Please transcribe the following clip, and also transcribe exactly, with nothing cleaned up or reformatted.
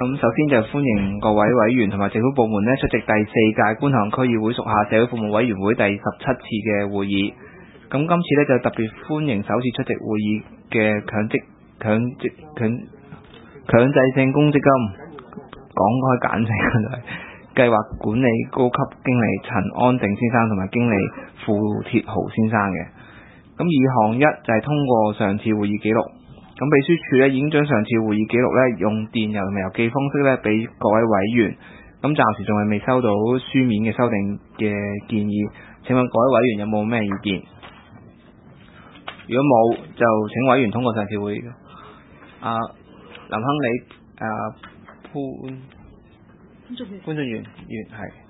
咁首先就歡迎各位委員同埋政府部門咧出席第四屆觀塘區議會屬下社會服務委員會第十七次嘅會議。咁今次咧就特別歡迎首次出席會議嘅強積強積強強制性公積金，講開簡稱就係計劃管理高級經理陳安定先生同埋經理傅鐵豪先生嘅。咁二項一就係通過上次會議記錄。咁秘書處咧已經將上次會議記錄咧用電郵同埋郵寄方式咧俾各位委員。咁暫時仲係未收到書面嘅修訂嘅建議。請問各位委員有冇咩意見？如果冇，就請委員通過上次會議。啊，林亨利、啊潘潘俊源，源係。